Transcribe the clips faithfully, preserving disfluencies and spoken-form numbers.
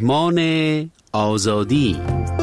مهمان آزادی.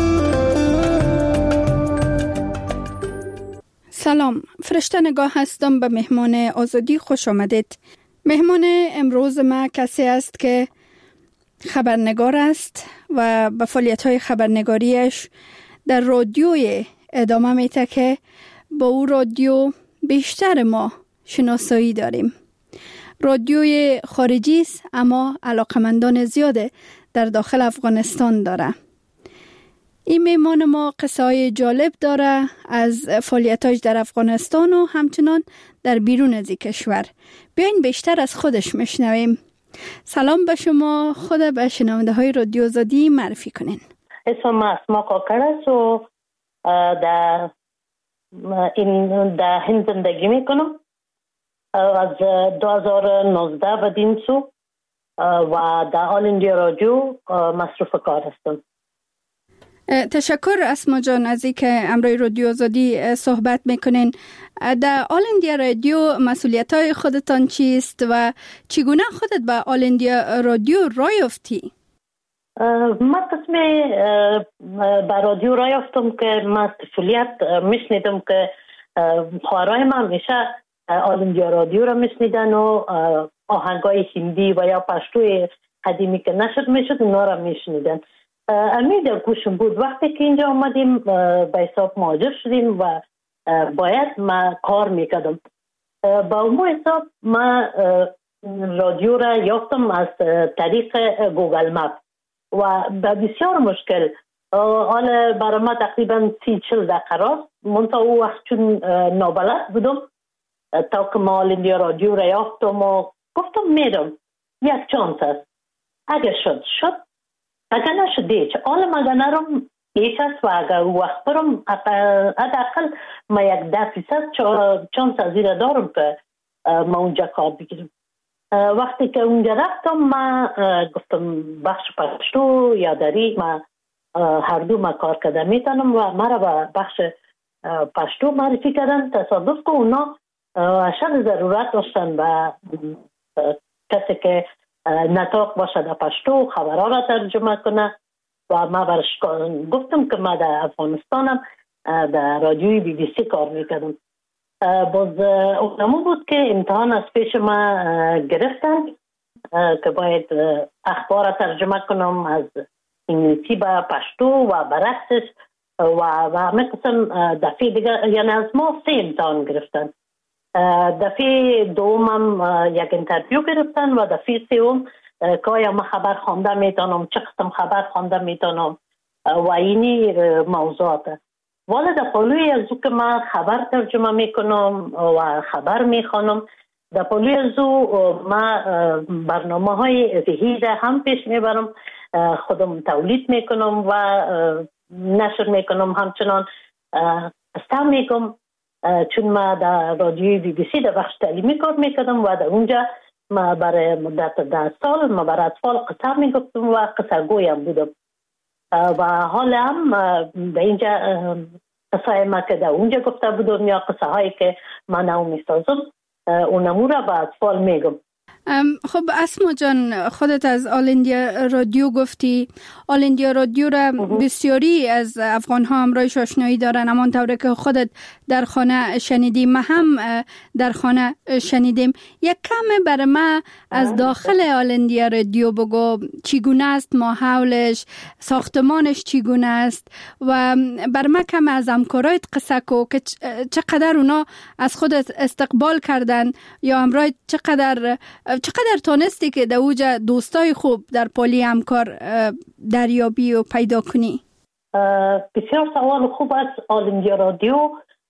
سلام، فرشته نگاه هستم. به مهمان آزادی خوش آمدید. مهمان امروز ما کسی است که خبرنگار است و به فعالیت‌های خبرنگاریش در رادیوی ادامه میده که با او رادیو بیشتر ما شناسایی داریم. رادیوی خارجی است اما علاقمندان زیاد در داخل افغانستان داره. این مهمان ما قصه های جالب داره از فعالیتاش در افغانستان و همچنان در بیرون از کشور. بیاین بیشتر از خودش میشنویم. سلام به شما، خود به شنونده های رادیو آزادی معرفی کنین. اسمم اسما کاکر است و در این در هند زندگی میکنم. از دو هزار و نوزده به دین سو و در آل اندیا رادیو مصروف کار هستم. تشکر اسما جان از اینکه امروی رادیو آزادی صحبت میکنین. در آل اندیا رادیو مسئولیت‌های خودتان چیست و چگونه خودت به آل اندیا رادیو راه یافتی؟ من قسم به رادیو راه یافتم که من از طفولیت میشنیدم که خواهرای من همیشه آل اندیا رادیو را میشنیدن و آهنگای هندی و یا پشتوی قدیمی که نشد میشد اونا را میشنیدن. امید گوشم بود. وقتی که اینجا آمدیم به حساب مهاجر شدیم و باید ما کار میکردم. با اون حساب ما رادیو را یافتم از طریق گوگل مپ و به بسیار مشکل. حالا برای ما تقریبا سی چل دقیقه راست منطقه او وقت چون نابلد بودم تا که ما آل اندیا رادیو را یافتم و گفتم میرم یک چانس است. اگه شد شد، اگر نشد هیچ. حالا مگه نرم هیچ است و اگر وقت برم حداقل ما یک ده فیصد چانس از این دارم که ما اونجا کار بگیرم. وقتی که اونجا رفتم ما گفتم بخش پشتو یا دری ما هر دو ما کار کرده میتونم و مرا به بخش پشتو معرفی کردن. تصادف که اونا اشد ضرورت داشتن و کسی که نطاق باشه در پشتو خبرها را ترجمه کنه و ما برش گفتم که ما در افغانستانم در رادیوی بی بی سی کار میکردم. باز اونمو بود که امتحان از پیش ما گرفتن که باید اخبار را ترجمه کنم از انگلیسی به پشتو و برعکسش و همه قسم. دفعه دیگه یعنی از ما سه امتحان گرفتن. دفعه دومم یک انترویو گرفتن و دفعه سوم که آیا من خبر خوانده میتونم، چه قسم خبر خوانده میتونم و اینی موضوعات. ولی در پالوی از او که من خبر ترجمه میکنم و خبر میخوانم، در پالوی از او من برنامه های ذهی هم پیش میبرم، خودم تولید میکنم و نشر میکنم. همچنان استم میکنم چون ما در رادیوی بی بی سی در بخش تعلیمی کار میکردم و در اونجا ما برای مدت ده سال ما برای اطفال قصه میگفتم و قصه گویم بودم و حالا هم در اینجا قصه ما که در اونجا گفته بودم یا قصه هایی که من نو میسازم اونمو را به اطفال میگم. خب اسما جان، خودت از آل اندیا رادیو گفتی. آل اندیا رادیو را بسیاری از افغان ها همراهش آشنایی دارن، همانطور که خودت در خانه شنیدیم، ما هم در خانه شنیدیم. یک کم برای ما از داخل آل اندیا رادیو بگو، چگونه است ماحولش، ساختمانش چگونه است و برای ما کم از همکارایت قصه کو که چقدر اونا از خودت استقبال کردن یا همراه چقدر چقدر تونستی که در اوجا دوستای خوب در پالی همکار دریابی و پیدا کنی؟ بسیار سوال خوب است. آل اندیا رادیو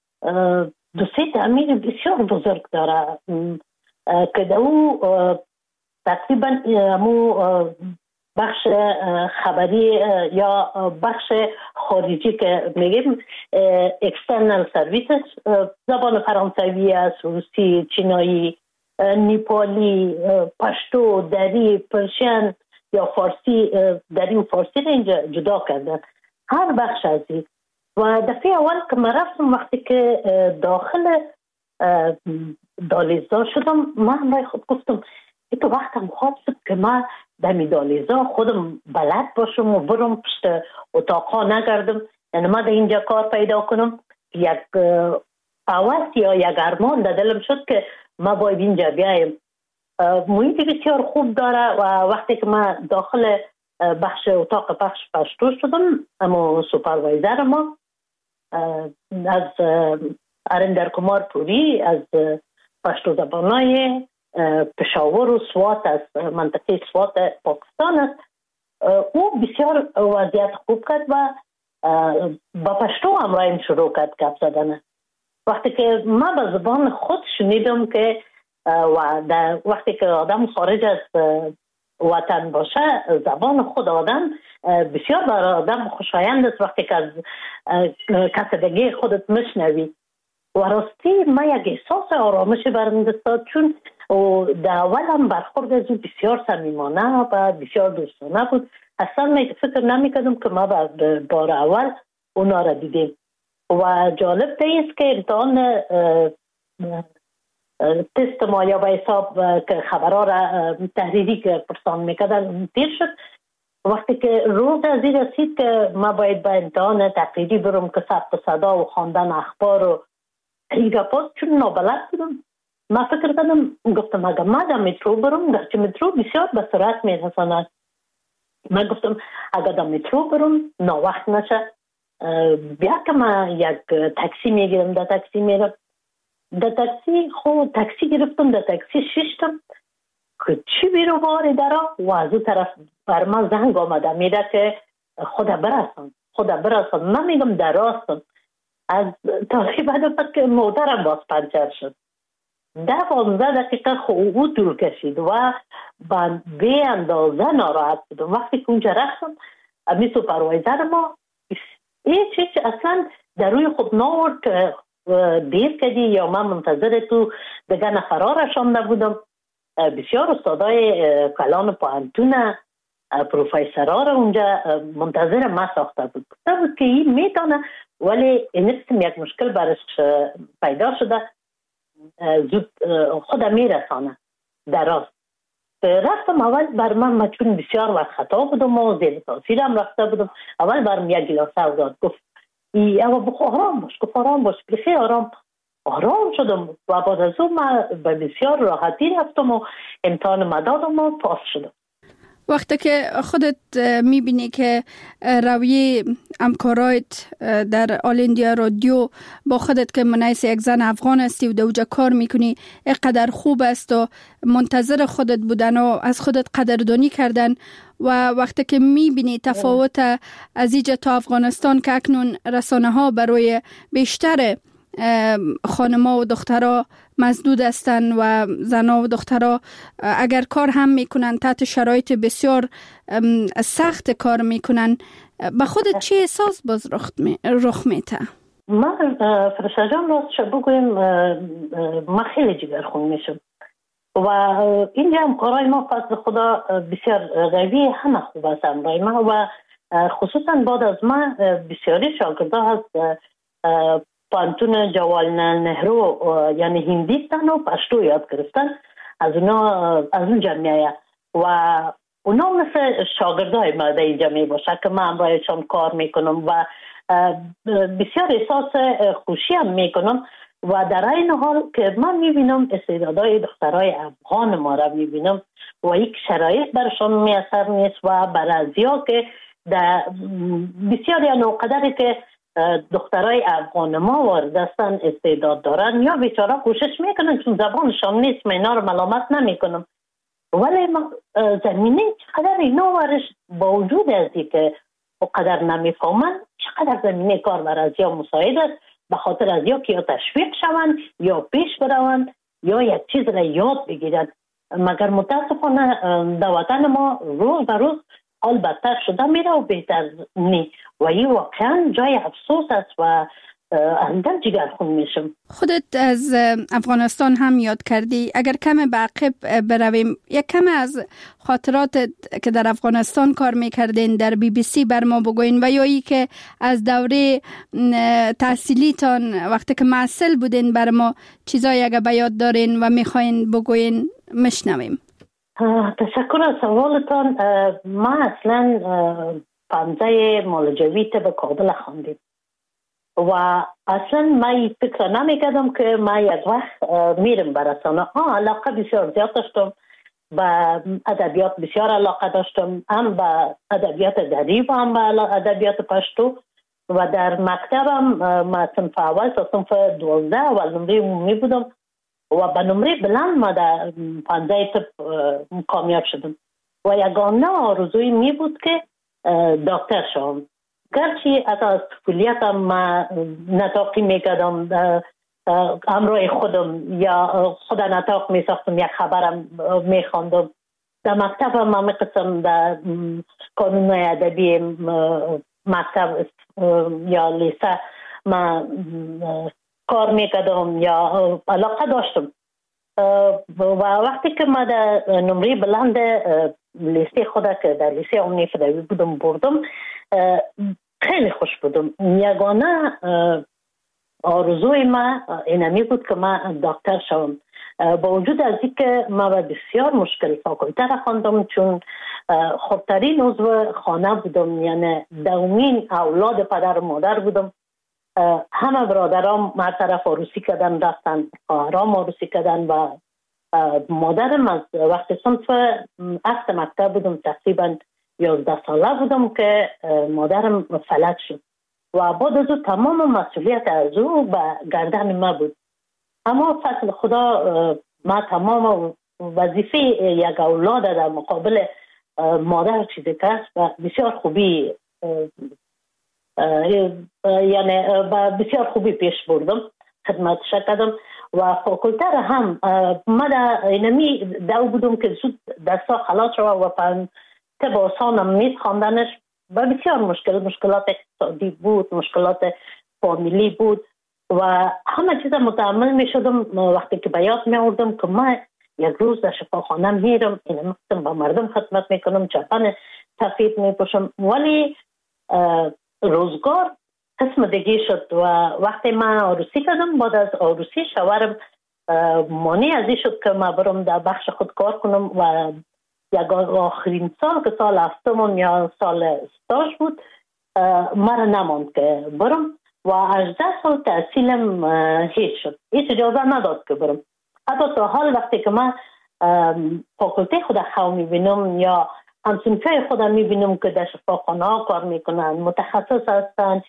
دوستی تعمیر بسیار بزرگ داره که در او تقریبا همو بخش خبری یا بخش خارجی که میگیم اکسترنال سرویسز، زبان فرانسوی است، روسی، چینایی، نیپالی، پشتو، دری، پرشین یا فارسی. دری و فارسی را اینجا جدا کردن هر بخش از این. و دفعه اول که من رفتم وقتی که داخل دالیزدار شدم من برای خود گفتم تو وقتم خواست که من در میدالیزا خودم بلد باشم و برم پشت اتاقا نگردم. یعنی من در اینجا کار پیدا کنم. یک آواز یا یک ارمان در دلم شد که ما باید اینجا بیایم. محیط بسیار خوب داره و وقتی که من داخل بخش اتاق بخش پشتو شدم، اما سوپروایزر ما از ارندر کمار پوری از پشتو زبانای پشاور و سوات از منطقه سوات پاکستان است، او بسیار وضعیت خوب کرد و با پشتو همراهیم شروع کرد گپ زدن. وقتی که من به زبان خود شنیدم که و در وقتی که آدم خارج از وطن باشه زبان خود آدم بسیار برای آدم خوشایند است. وقتی که از کسدگی خودت مشنوی و راستی من یک احساس آرامش برم دستاد، چون در اول هم برخورد از او بسیار صمیمانه و بسیار دوستانه بود. اصلا من فکر نمی کردم که ما بار اول اونا را دیدیم. و جالب است که امتحان تست ما یا به حساب که خبرها را تحریری که پرسان میکردن تیر شد. وقتی که روز از این رسید که ما باید به امتحان تقریری برم که ثبت صدا و خواندن اخبار و این گپاست، چون نابلد بودم ما فکر کردم، گفتم اگر ما در مترو برم، در چه مترو بسیار به سرعت میرساند، من گفتم اگر در مترو برم ناوقت نشه، بیا که من یک تاکسی میگیرم. در تاکسی میرم، در تاکسی خود تاکسی گرفتم، در تاکسی ششتم که چی بیرو باری درا و از اون طرف بر من زنگ آمده میده که خدا برسان خدا برسان. من میگم در راستم. از تاکی بعد فقط که موترم باز پنچر شد. ده پانزده دقیقه خوبو طول کشید و من به اندازه ناراحت بودم. وقتی که اونجا رفتم امی سوپروایزر ما این چیز اصلا در روی خود ناورد که دیر کردی یا من منتظر تو دیگه نفرها رشانده بودم. بسیار استادای کلان پوهنتون پروفیسرها را اونجا منتظر ما ساخته بود. گفته بود که این میتونه، ولی این قسم یک مشکل برش پیدا شده، زود خود میرسانه در راست. رفتم اول بر من چون بسیار وقت خطا بودم و زیر تاثیرم رفته بودم، اول برم یک گلاسه داد، گفت ای اما بخو آرام باش، گفت آرام باش، بخیر آرام آرام شدم و بعد از اون من به بسیار راحتی رفتم و امتحان مدادم و پاس شدم. وقتی که خودت میبینی که رویه همکارایت در آل اندیا رادیو با خودت که منعیس یک زن افغان هستی و دوجا کار میکنی اینقدر خوب است و منتظر خودت بودن و از خودت قدردانی کردن، و وقتی که میبینی تفاوت از اینجا تا افغانستان که اکنون رسانه ها برای بیشتر خانما و دخترها مسدود هستن و زنها و دخترها اگر کار هم میکنن تحت شرایط بسیار سخت کار میکنن، به خودت چی احساس باز رخ میته؟ من فرشته جان راستش بگویم من خیلی جگرخون میشم و اینجا هم کارهای ما فضل خدا بسیار قوی همه خوب است امرای ما و خصوصا بعد از ما بسیاری شاگرده هست پانتون جوالنا نهرو یعنی هندیستان و پشتو یاد گرفتن از اونا از اون جمعیه و اونا مثل شاگردای ما در این جمعیه باشه که من امرایشان کار میکنم و بسیار احساس خوشی هم میکنم و در این حال که من میبینم استعدادهای دخترای افغان ما را میبینم و یک شرایط برشان میاثر نیست و برازیا که در بسیار یا نوقدری که دخترای افغان ما وارد هستن استعداد دارن یا بیچاره کوشش میکنن چون زبانشان نیست، من اینا رو ملامت نمیکنم، ولی زمینه چقدر اینا ورش با وجود ازی که اقدر نمیفهمن چقدر زمینه کار برازیا مساعد است، به خاطر از یا که یا تشویق شوند یا پیش بروند یا یک چیز را یاد بگیرند. مگر متاسفانه در وطن ما روز به روز حال بدتر شده میره و بهتر نی و این واقعا جای افسوس است و اندر جگرخون میشم. خودت از افغانستان هم یاد کردی، اگر کم به عقب برویم یک کم از خاطرات که در افغانستان کار میکردین در بی بی سی بر ما بگوین و یا ای که از دوره تحصیلیتان وقتی که معسل بودین بر ما چیزایی اگر به یاد دارین و میخواین بگوین مشنویم. تشکر از سوالتان. ما اصلا پانزه مالجوی به کابل خواندیم و اصلا ما فکر نمیکردم که ما یک وقت میرم برسانه. آه علاقه بسیار زیاد داشتم، با ادبیات بسیار علاقه داشتم، هم با ادبیات دری و هم با ادبیات پشتو. و در مکتبم ما صنف اول تا صنف دوازده اول نمره عمومی بودم و به نمره بلند ما در پانزه تپ کامیاب شدم و یگانه آرزوی می بود که دکتر شوم. گرچه از طفولیتم ما نطاقی میکردم، همراه خودم یا خود نطاق میساختم، یک خبرم میخواندم. در مکتبم ما میقسم در کانون ادبی مکتب یا لیسه ما کار میکردم یا علاقه داشتم. و وقتی که ما در نمره بلند لیسه خود که در لیسه عمومی فدوی بودم بردم، خیلی خوش بودم. یگانه آرزوی ما اینمی بود که ما دکتر شوم. با وجود از اینکه ما بسیار مشکل فاکولته را خواندم، چون خودترین عضو خانه بودم، یعنی دومین اولاد پدر و مادر بودم. همه برادرام ما طرف عروسی کردن رفتن، خواهرام عروسی کردن و مادرم از وقتی صنف هفت مکتب بودم تقریبا یازده ساله بودم که مادرم فلج شد و بعد از او تمام مسئولیت از او به گردن ما بود. اما فضل خدا ما تمام وظیفه یک اولاد در مقابل مادر چیزی که و بسیار خوبی یعنی بسیار خوبی پیش بردم، خدمتش کردم و فاکولته را هم ما در اینمی دو بودم که زود دستا خلاص شد و پن طب آسانم نیست خواندنش و بسیار مشکل مشکلات اقتصادی بود، مشکلات فامیلی بود و همه چیز متحمل می شدم. وقتی که به یاد می آوردم که ما یک روز در شفاخانه میرم، این مقصد با مردم خدمت میکنم، چپن سفید می پوشم، ولی روزگار قسم دیگه شد و وقتی من عروسی کردم، بعد از عروسی شوهرم مانع از این شد که ما برم در بخش خود کار کنم و یک آخرین سال که سال هفتم یا سال استاژ بود ما را نماند که برم و هجده سال تحصیلم هیچ شد، هیچ اجازه نداد که برم. حتی تا حال وقتی که من فاکولته خود خواه میبینم یا همسنفه خود میبینم که در شفاخانه ها کار میکنن، متخصص هستن،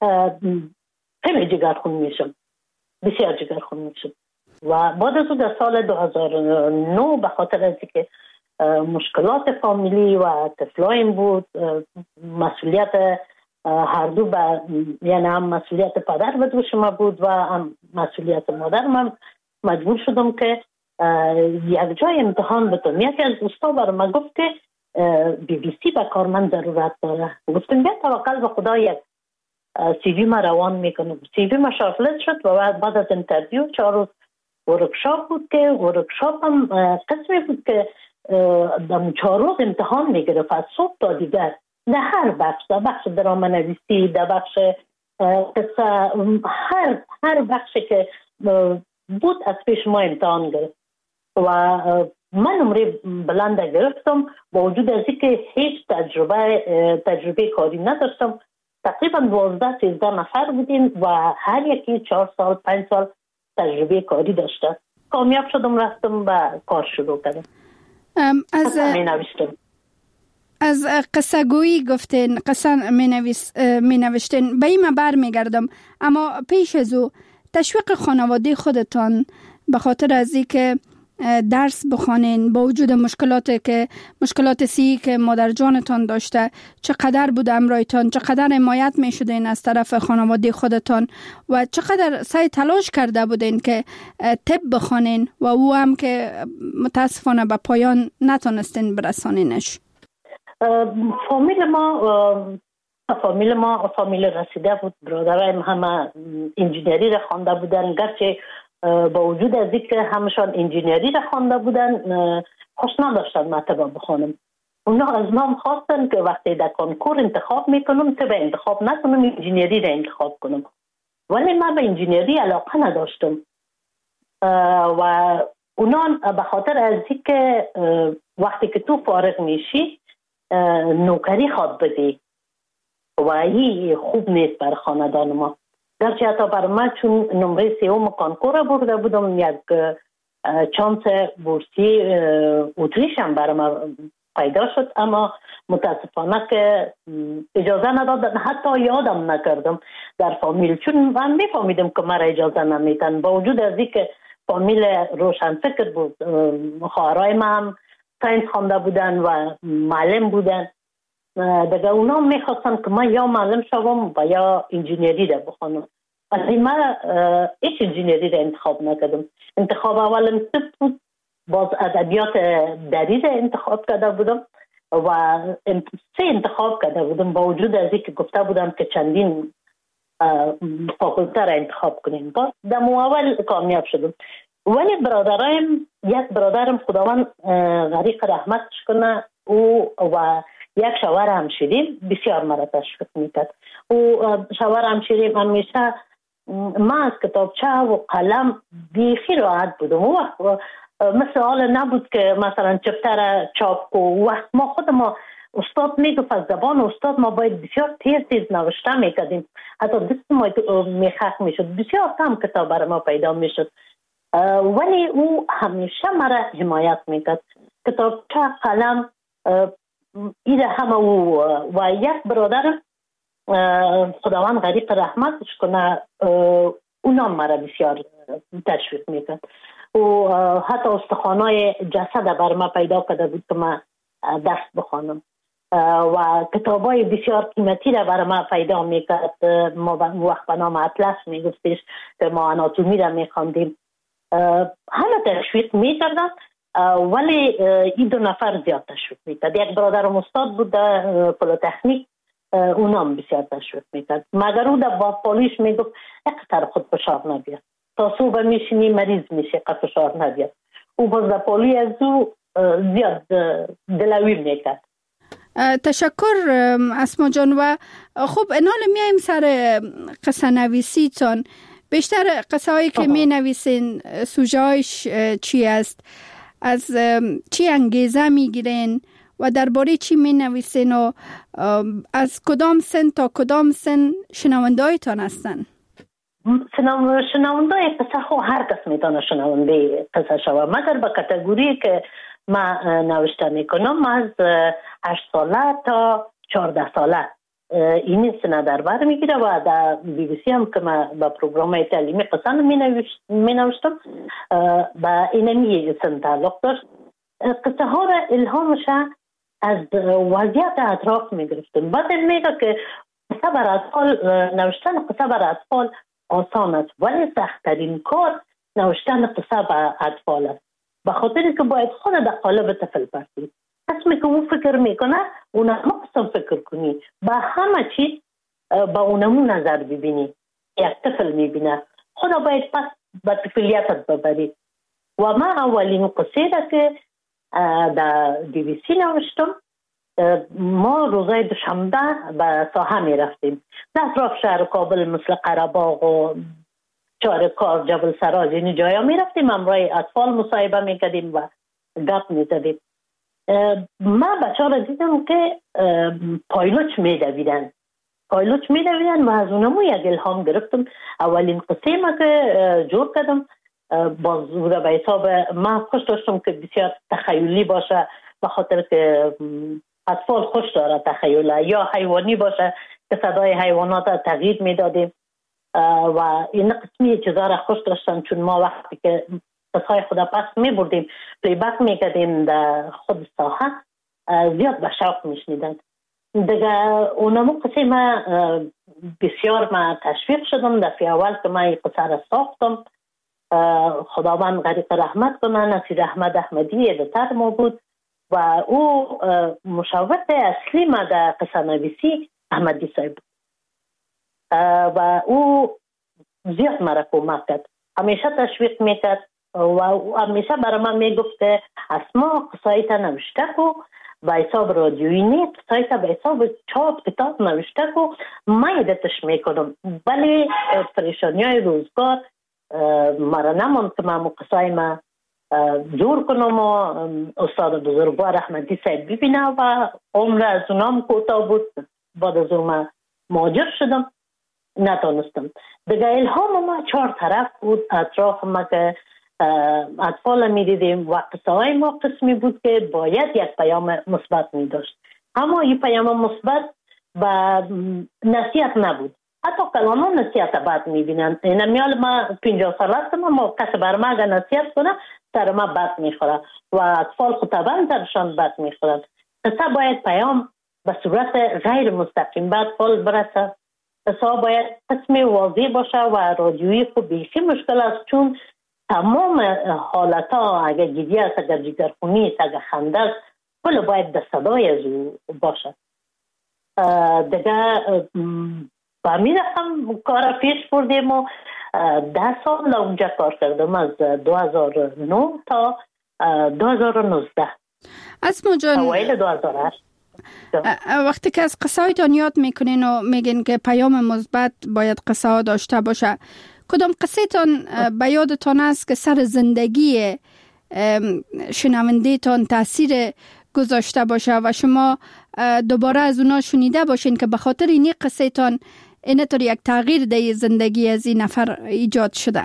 خیلی جگرخون میشم، بسیار جگرخون میشم. و بعد از او در سال دو هزار و نه به خاطر از که مشکلات فامیلی و طفلایم بود، مسئولیت هر دو با یعنی هم مسئولیت پدر به دوش ما بود و هم مسئولیت مادر من مجبور شدم که یک جای امتحان بتونم. یکی از دوستا برای من گفت که بی بی سی به کار من ضرورت داره. گفتم بیا توکل به خدا یک سی وی ما روان میکنم. سی وی ما شارتلیست شد و بعد, بعد از انترویو چهار روز ورکشاپ بود که ورکشاپ هم قسمی بود که در چهار روز امتحان میگرفت از صبح تا دیگر در هر بخش، در بخش درام نویسی، در بخش قصه، هر هر بخشی که بود از پیش ما امتحان گرفت و من نمره بلند گرفتم با وجود از اینکه هیچ تجربه تجربه کاری نداشتم. تقریبا دوازده سیزده نفر بودیم و هر یکی چهار سال پنج سال تجربه کاری داشته. کامیاب شدم، رفتم و کار شروع کردم. از می نوشتم. از قصه گویی گفتین، قصه می, نویس می نوشتین، به این بر می گردم. اما پیش از او تشویق خانواده خودتان به خاطر از این که درس بخوانین با وجود مشکلاتی که مشکلات سی که مادر جانتان داشته، چقدر بود امرایتان، چقدر حمایت می شدین از طرف خانواده خودتان و چقدر سعی تلاش کرده بودین که طب بخوانین و او هم که متاسفانه به پایان نتونستین برسانینش؟ فامیل ما فامیل ما فامیل رسیده بود. برادرایم همه انجینری را خوانده بودن، گرچه با وجود از اینکه همشان انجینری را خوانده بودن خوش نداشتن من طب بخونم. اونا از من خواستن که وقتی در کنکور انتخاب میکنم طب انتخاب نکنم، انجینری را انتخاب کنم، ولی من به انجینری علاقه نداشتم و اونان به خاطر از اینکه وقتی که تو فارغ میشی نوکری خواد بدی و این خوب نیست بر خاندان ما. گرچه حتی بر من چون نمره سیوم کانکور برده بودم، یک چانس بورسی اتریش هم بر من پیدا شد، اما متاسفانه که اجازه ندادن، حتی یادم نکردم در فامیل، چون من میفهمیدم که مرا اجازه نمیتن، با وجود از این که فامیل روشن فکر بود. خواهرای من هم ساینس خوانده بودن و معلم بودن، دیگه اونا میخواستن که من یا معلم شوم و یا انجینیری را بخونم. ولی من هیچ انجینیری را انتخاب نکردم. انتخاب اولم طب بود، باز ادبیات دری را انتخاب کرده بودم و سه انتخاب کرده بودم، با وجود از اینکه گفته بودم که چندین فاکولته را انتخاب کنیم. باز در اول کامیاب شدم. ولی برادرایم، یک برادرم خداوند غریق رحمتش کنه، او و یک شوهر همشیریم بسیار مرا تشویق میکرد. او شوهر همشیریم همیشه من از کتابچه و قلم بیخی راحت بودم. او وقت مثل حال نبود که مثلا چپتر چاپ و وقت ما خود ما استاد میگفت از زبان استاد ما باید بسیار تیز تیز نوشته میکردیم، حتی دست ما میخک میشد، بسیار کم کتاب برای ما پیدا میشد. ولی او همیشه مرا حمایت میکرد. کتابچه قلم ایده همه او و یک برادر خداوند غریق رحمتش کنه اونا مرا بسیار تشویق میکرد. و حتی استخوانای جسد بر ما پیدا کرده بود که من درس بخوانم و کتابای بسیار قیمتی را بر ما پیدا میکرد. ما وقت به نام اطلس میگفتش که ما آناتومی را میخواندیم. همه تشویق میکردن، ولی این دو نفر زیاد تشویق میکرد. یک برادرم استاد بود در پلیتکنیک، اونام بسیار تشویق میکرد، مگر او در باپالیش میگفت اقتر خود فشار نبید، تا صبح میشینی مریض میشه قد فشار نبید. او باز در پالی از او زیاد دلویر میکرد. تشکر اسما جان. و خب انال میایم سر قصه نویسی تان. بیشتر قصه هایی که می نویسین سوژه‌هایش چی است؟ از چی انگیزه می گیرین و درباره چی می نویسین و از کدام سن تا کدام سن شنونده هایتان هستن؟ شنونده قصه خو هر کس میتونه شنونده قصه شوه، مگر به کاتگوری که من نوشته میکنم از هشت ساله تا چهارده ساله این سنه در بر میگیره و در بی بی سی هم که من با پروگرام تعلیمی قصه می نوشتم با اینمی سن تعلق داشت. قصه ها را الهامش از وضعیت اطراف می گرفتم. بعد میگه که قصه بر اطفال، نوشتن قصه بر اطفال آسان است، ولی سخت‌ترین کار نوشتن قصه بر اطفال است، به خاطر که باید خود در قالب طفل برسی. اسمی که او فکر میکنه اونم قسم فکر کنی، با همه چیز با اونمو نظر ببینی. یک طفل میبینه، خدا باید پس با طفلیتت ببری. و من اولین قصه را که در دی وی سی نوشتم، ما روزای دوشنبه به ساحه میرفتیم در اطراف شهر کابل، مثل قره‌باغ و چارکار، جبل سراج، این جایا میرفتیم، همراه اطفال مصاحبه میکردیم و گپ میزدیم. من بچه ها را دیدم که پایلوچ میدویدن پایلوچ میدویدن و از اونمو یک الهام گرفتم. اولین قصه ما که جور کردم باز به حساب من خوش داشتم که بسیار تخیلی باشه، به خاطر که اطفال خوش داره تخیله، یا حیوانی باشه که صدای حیوانات تغییر میدادیم و این قسمی چیزا را خوش داشتم، چون ما وقتی که قصای خدا پس می بردیم پلی بک می کردیم در خود ساحه، زیاد به شوق می شنیدن دیگه. اونمو قصه ما بسیار ما تشویق شدم. دفعه اول که ما این قصه را ساختم، خداوند غریق رحمت کنه، نصیر احمد احمدی ادیتور ما بود و او مشاور اصلی ما در قصه نویسی احمدی صاحب بود و او زیاد مرا کمک کرد، همیشه تشویق میکرد و همیشه برای من میگفت که اسما قصایت نوشته کو به حساب رادیویی نیست، قصایت به حساب چاپ کتاب نوشته کو، من ایدتش میکنم. ولی پریشانی های روزگار مرا نماند که من قصای ما زور کنم و استاد بزرگوار احمدی صاحب ببینه و عمر از اونام کوتاه بود. بعد از اون من مهاجر شدم، نتونستم. دیگه الهام ما چهار طرف بود اطراف ما که اطفال می دیدیم و قصه های ما قسمی بود که باید یک پیام مثبت می داشت، اما این پیام مثبت و نصیحت نبود. حتی کلام ها نصیحت بد می بینن. این میال ما پینجا سال هستم، اما کسی بر ما اگر نصیحت کنه سر ما بد می خوره و اطفال خود طبعا سرشان بد می خورد. قصه باید پیام به صورت غیر مستقیم به اطفال برسه. قصه باید قسم واضح باشه و رادیویی خود بیشی مشکل است، چون تمام حالت ها اگر گیری است، اگر جگرخونی است، اگر خنده است، کل باید در صدای از او باشه. دیگه با می رفتم کار پیش بردیم و ده سال اونجا کار کردم، از دو هزار و نه تا دو هزار و نوزده. اسما جان، اوایل دو هزار و هشت. وقتی که از قصه هایتان یاد میکنین و میگین که پیام مثبت باید قصه ها داشته باشه، کدام قصه تان به یادتان است که سر زندگی شنونده تان تاثیر گذاشته باشه و شما دوباره از اونا شنیده باشین که به خاطر این قصه تان اینطور یک تغییر در زندگی از این نفر ایجاد شده؟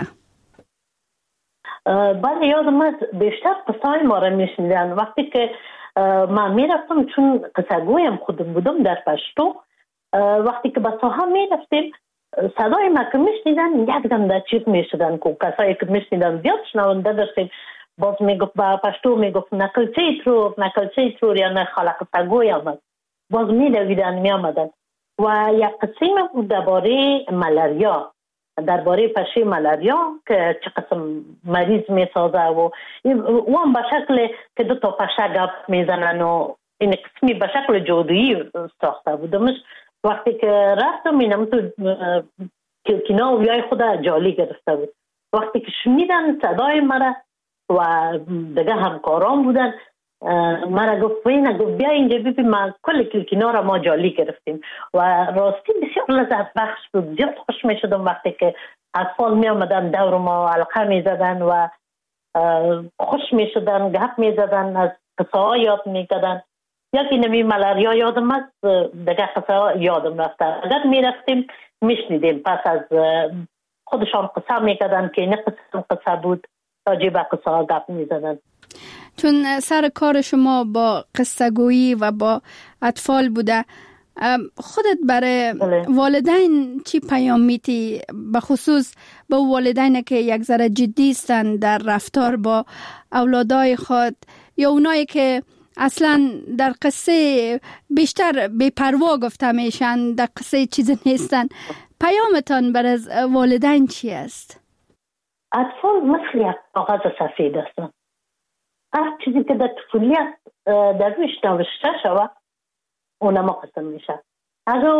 بله، یادم است بیشتر قصه های ما را میشنیدن. وقتی که من میرفتم، چون قصه گویم خودم بودم در پشتو، وقتی که به ساحه میرفتیم صدای ما که میشنیدن یک دم در چیز میشدن که کسایی که میشنیدن زیاد شنونده داشتیم. باز میگفت با پشتو میگفت نکلچه ترور نکلچه ترور یا نه خلق قصه گوی آمد، باز میدویدن میامدن. و یک قسم بود درباره ملاریا، درباره پشه ملاریا که چه قسم مریض میسازه و اون به شکل که دو تا پشه گپ میزنن و این قسمی به شکل جادویی ساخته بودمش. وقتی که رفتم اینم تو کلکینا و بیای خود جالی گرفته بود. وقتی که شنیدن صدای مرا و دیگه همکاران بودن، مرا گفت وینه گفت بیا اینجا ببین ما کل کلکینا را ما جالی گرفتیم و راستی بسیار لذت بخش بود. زیاد خوش می شدم وقتی که اطفال می آمدن دور ما حلقه می زدن و خوش می شدن، گپ می زدن، از قصه ها یاد می کردن. یکی نمی ملاریا یادم است، دیگه قصه ها یادم رفته. اگر می رفتیم می شنیدیم، پس از خودشان قصه می کردن که این قصه قصه بود، راجع به قصه ها گپ می زدن. چون سر کار شما با قصه گویی و با اطفال بوده، خودت برای والدین چی پیام میتی؟ به خصوص با والدین که یک ذره جدی هستند در رفتار با اولادای خود، یا اونایی که اصلا در قصه بیشتر بی‌پروا گفته میشن، در قصه چیزی نیستن، پیامتان برای والدین چی است؟ اطفال مثل یک کاغذ سفید هستند. هر چیزی که در طفولیت در رویش نوشته شود اونما قسم میشه. اگر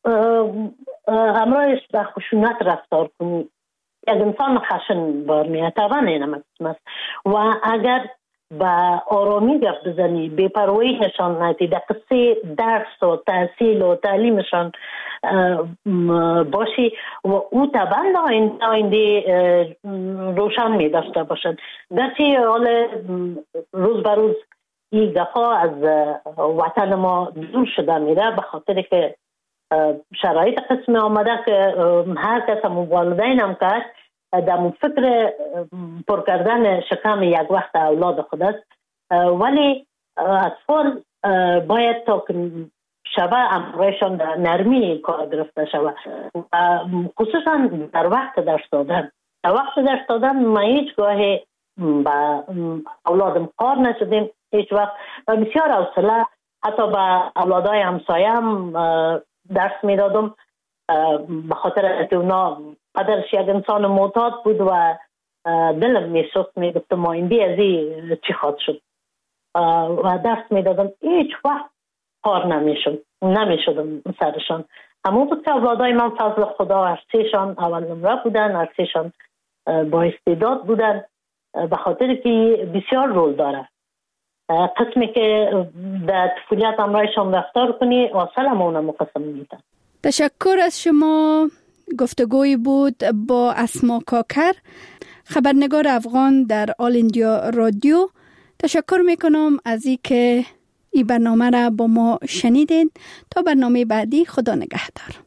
همراهش به خشونت رفتار کنی، یک انسان خشن بار میاد، طبعا اینم قسم است. و اگر به آرامی گفت بزنی، بی‌پروایی نشان ندی، در قصه درس و تحصیل و تعلیمشان باشی و او طبعا آینده روشن می داشته باشد. گرچه حال روز به روز این دفعه از وطن ما دور شده میره، به خاطر که شرایط قسم آمده که هر کس هم والدین هم کرد در فکر پر کردن شکم یک وقت اولاد خود است. ولی اطفال باید تا که شبه امرایشان در نرمی کار گرفته شود، خصوصا در وقت درس دادن. در وقت درس دادن ما هیچ گاهی با اولادم کار نشدیم، هیچ وقت بسیار حوصله حتی با اولادای همسایه هم درس می دادم، به خاطر که اونا پدرش یک انسان معتاد بود و دلم می سوخت، می گفتم ما این بی ازی چی خواد شد و درس می دادم. هیچ وقت کار نمی شد نمی شدم سرشان. همون بود که اولادای من فضل خدا هرسیشان اول نمره بودن، هرسیشان با استعداد بودن، به خاطر که بسیار رول داره. قسمی که در طفولیت امرایشان رفتار کنی اصلا همونه مقسم میدن. تشکر از شما. گفتگوی بود با اسما کاکر، خبرنگار افغان در آل اندیا رادیو. تشکر میکنم از این که این برنامه را با ما شنیدین. تا برنامه بعدی، خدا نگهدار.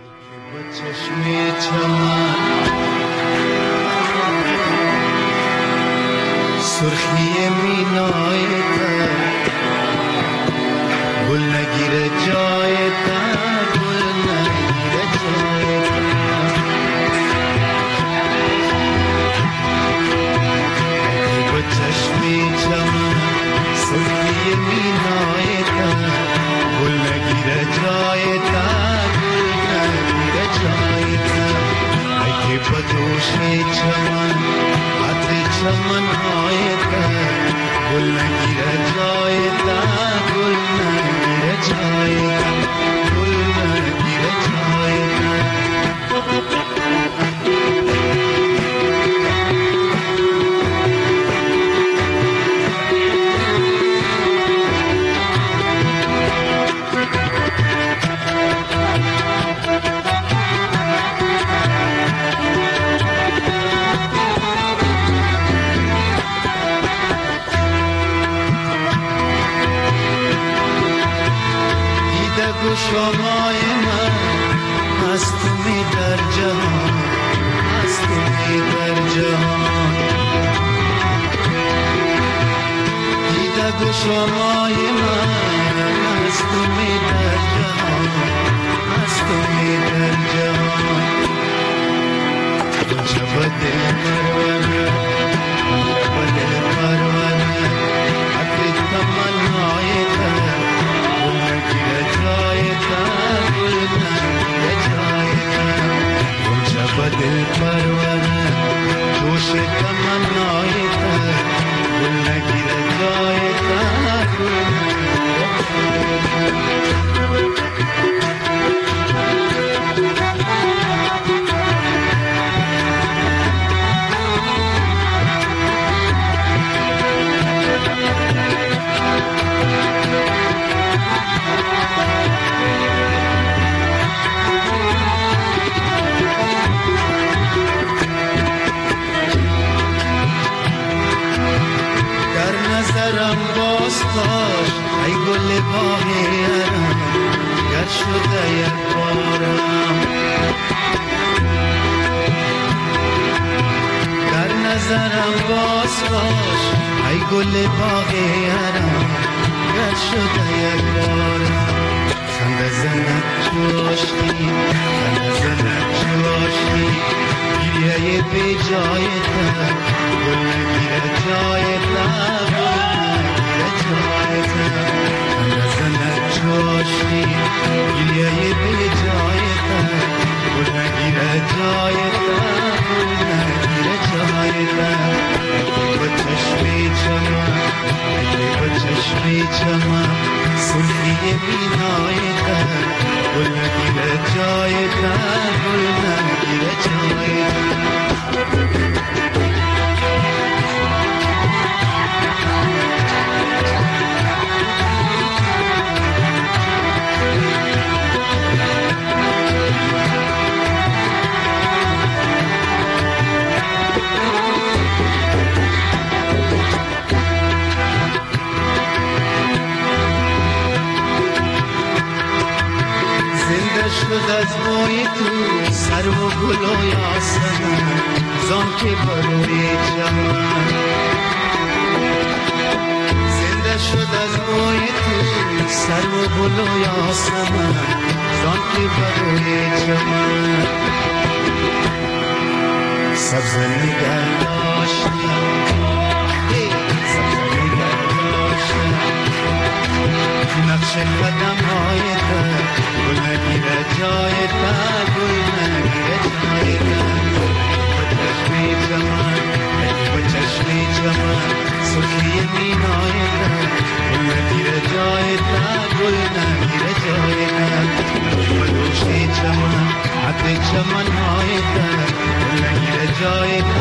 سرخی مینای تا گل نگیره جای تا، گل نگیره جای تا. ای با چشمی چمن سرخی مینای تا گل نگیره جای تا، گل نگیره جای تا. ای با دوشی چمن عطر چمن های تا گل نگیره جای تا، گل نگیره جای تا، گل نگیره جای تا. شمای من هست می در جهان، هست می در جهان. دیده گو شمای من هست می در جهان، هست می در جهان. جب دل پرونه، جب دل پرونه، عطر تمنای تا گل نگیره جای تا، گل نگیره جای تا. جب دل پرونه، جوش تمنای تا گل نگیره جای تا، گل نگیره جای تا. ای گل باغیرم گر شده یک بارم، در نظرم باز باش. ای گل باغیرم گر شده یک بارم. خنده زند جوشی، خنده زند جوشی، گریه بی جای تا گل نگیره جای تا، جوشی گلیه به جای تا گل نگیره جای تا، گل نگیره جای تا. ای با چشمی چمن، ای با چشمی چمن سرخی مینای تا گل نگیره جای تا، گل نگیره جای تا. شد از بوی تو سر و گل و یاسمن، زان که بروی چمن. زنده شد از بوی تو سر و گل و یاسمن، زان که بروی چمن. سبز نگر داشتی، سبز نگر داشتی، نقش قدم های تا گل نگیره جای تا، گل نگیره جای تا. با چشمی چمن، با چشمی چمن سرخی مینای تا گل نگیره جای تا، گل نگیره جای تا. با دوشی چمن عطر چمن های تا گل نگیره جای تا،